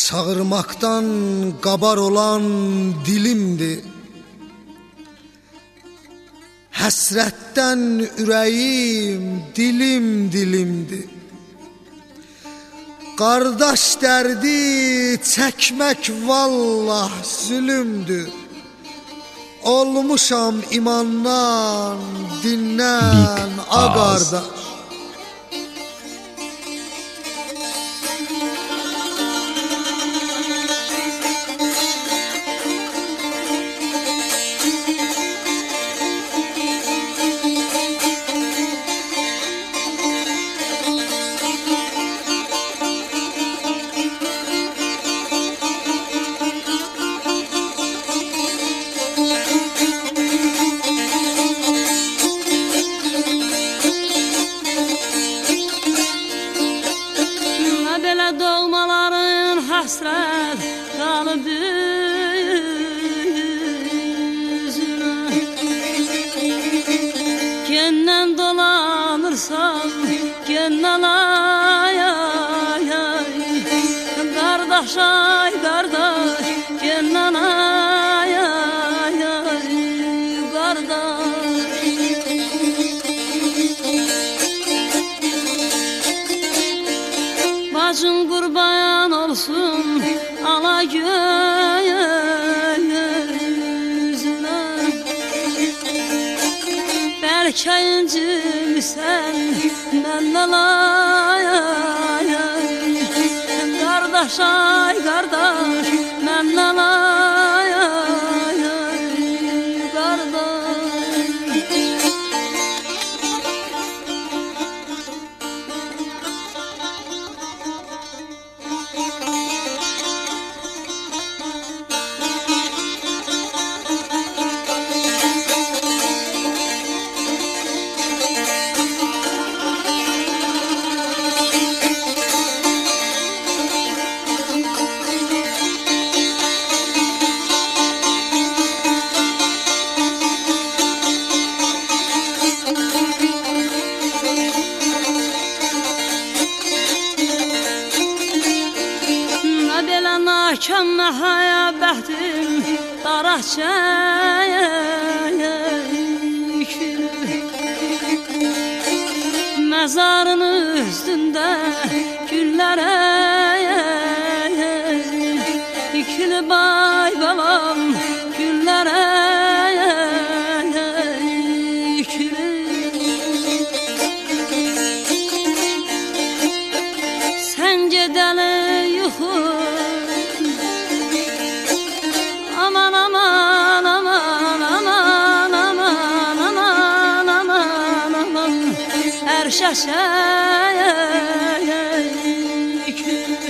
Çağırmaktan qabar olan dilimdi. Həsrətdən ürəyim dilimdi. Qardaş dərdi çəkmək vallah zülümdür. Olmuşam imandan, dindən a qardaş. Doğmaların hasret qalıb üzünə, Gəndən dolanırsan, gəndən ay ay ay, Qardaş ay qardaş, gəndən ay ay ay, qardaş. Bacın qurban olsun ala gözünə, Bəlkə incimisən məndən ay ay ay, Qardaş ay qardaş, məndən ay ay ay, qardaş. Belə nakam məhaya bəxtim daraq çəkir, Məzarın üstündə güllərə dikili bay balam, güllərə Sən gedəli yuxu, aman aman aman aman aman aman aman aman, hər şəşək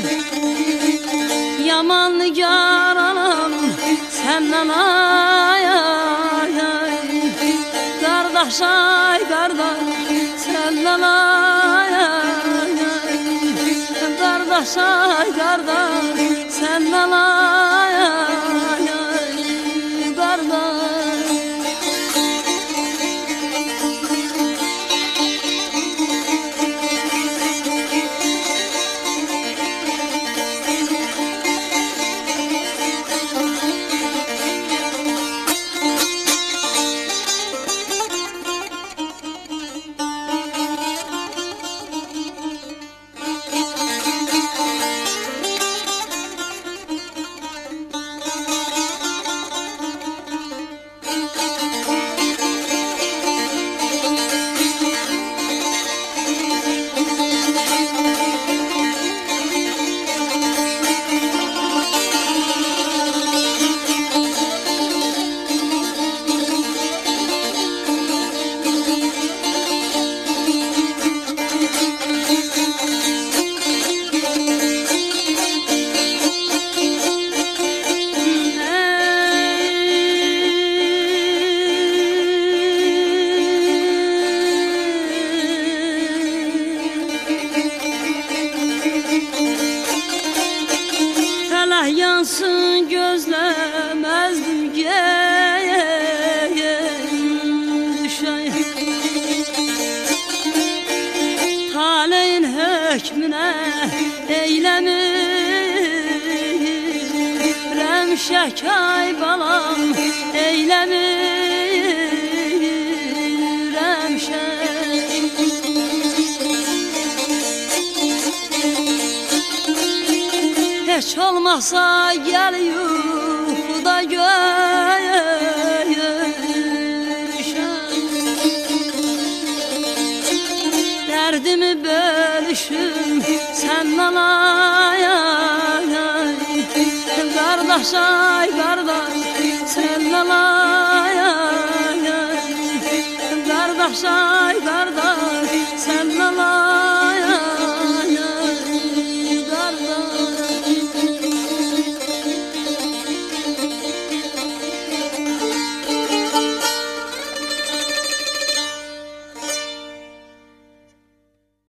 yaman nigar anam səndən ay ay ay, Qardaş ay qardaş, səndən ay ay ay, Qardaş ay qardaş, səndən ay ay ay, qardaş. yürək ay balam eyləmirəm şək. Heç olmasa gəl yuxuda görüşəm, dərdimi bölüşüm səndən ay ay ay. Qardaş ay qardaş səndən ay ay ay. Qardaş ay qardaş